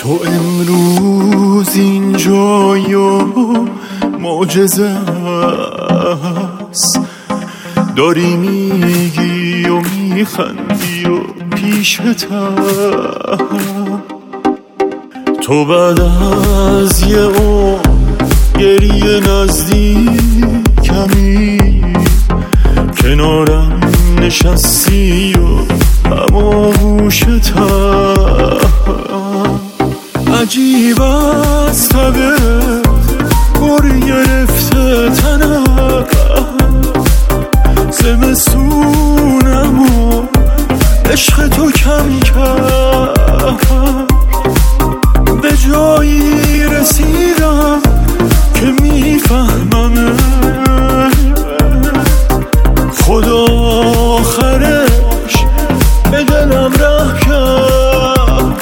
تو امروز اینجایی و معجزه است، داری میگی و میخندی و پیشتم تو بعد از یه عمر گریه نزدیکمی، کنارم نشستی و هماغوشتم. عجیب از طبعت پر گرفته تنم، زمستونم و عشق تو کم کرد، به جایی رسیدم که میفهمم خدا آخرش به دلم ره کرد.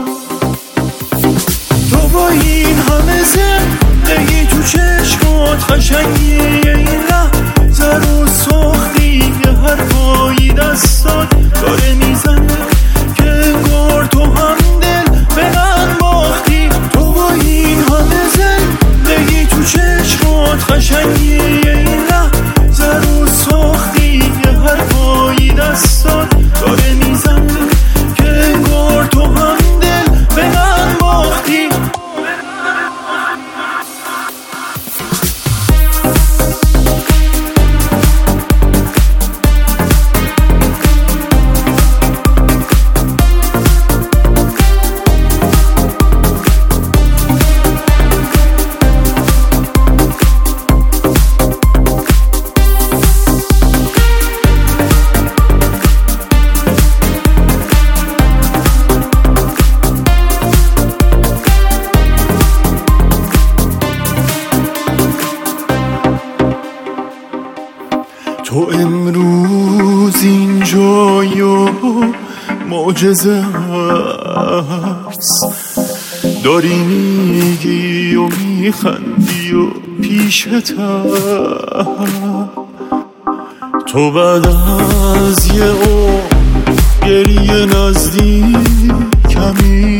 تو با این همه زندگی تو چشمات، قشنگی این لحظه رو ساختی، یه حرفایی دستات داره میزنه که انگار تو هم دل به من باختی. تو با این همه زندگی تو چشمات، قشنگی این لحظه رو ساختی، یه حرفایی دستات داره میزنه که انگار تو هم دل به من باختی. تو امروز اینجایی و معجزه است، داری میگی و میخندی و پیشتم تو بعد از یه عمر گریه نزدیکمی،